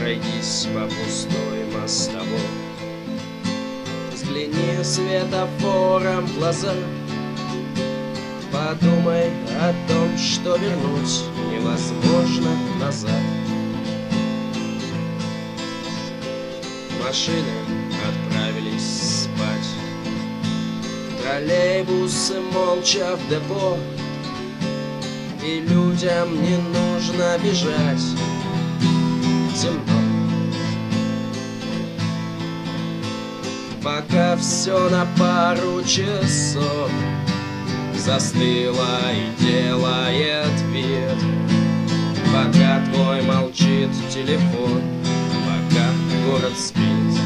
пройдись по пустой мостовой. Взгляни светофором в глаза, подумай о том, что вернуть невозможно назад. Машины отправились спать, троллейбусы молча в депо, и людям не нужно бежать, темно. Пока все на пару часов застыло и делает вид, пока твой молчит телефон, пока город спит.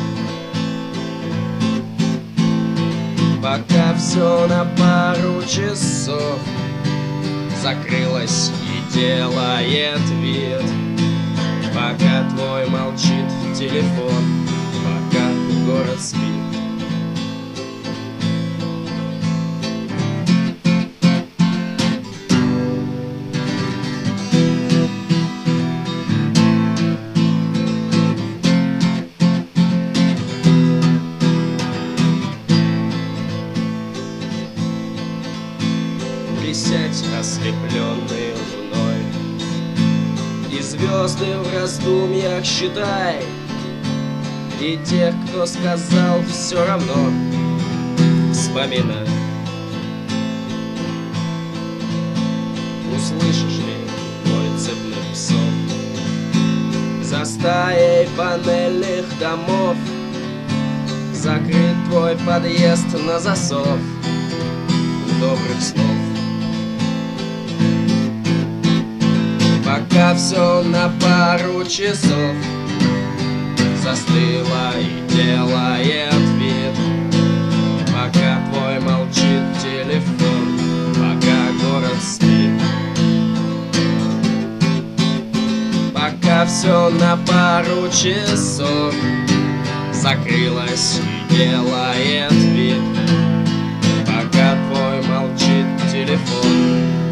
Пока все на пару часов закрылось и делает вид, пока твой молчит телефон, пока город спит. Присядь, ослепленный луной, и звезды в раздумьях считай, и тех, кто сказал все равно, вспоминай. Услышишь ли вой цепных псов за стаей панельных домов? Закрыт твой подъезд на засов. Добрых снов. Пока все на пару часов застыло и делает вид, пока твой молчит телефон, пока город спит. Пока все на пару часов закрылось и делает вид, пока твой молчит телефон.